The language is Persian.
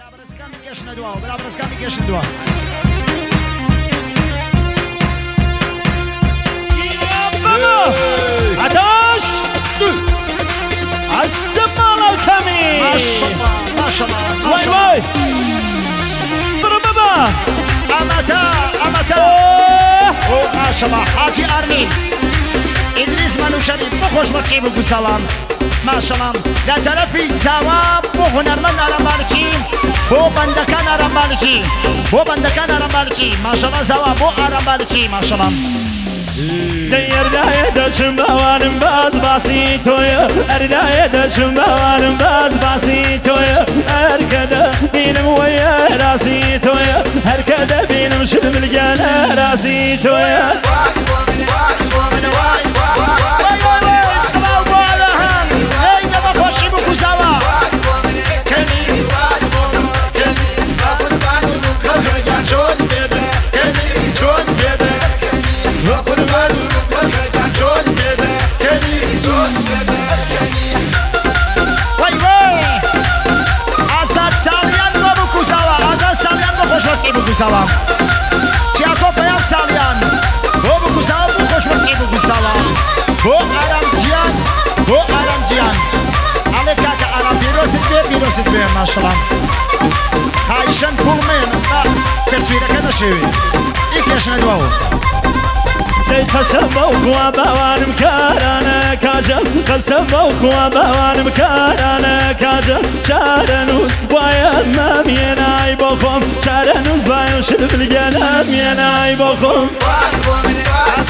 عطاش السمال الكمي ما شاء الله ما شاء الله واي واي بربابا امتا ما شاء الله حاجی ارمین ادریس منو شریف بخوش بکی بگو سلام ما شاء الله در طرفی زوا بو هنرمند آرام بالکی بو بندکان آرام بالکی ما شاء الله زوا بو آرام بالکی ما شاء الله اردای دچم بوانم باز باسی تویا اردای دچم بوانم باز باسی تویا هرکده بینم ویا راسی تویا هرکده بینم شلم الجنه راسی تویا سلام چیکو پیام سالیان بو سلام بو خوش وقتی بو سلام بو آرام گیان ale kaka آرام بیروست بی ماشاءالله هایشان پولمن تصویر کنه شوی ایکش ندواو قسم بخوا بوانم کارانه کاجم قسم بخوا بوانم کارانه کاجم چارنوز باید ممینای بخم چارنوز باید شلب الجنه مینای بخم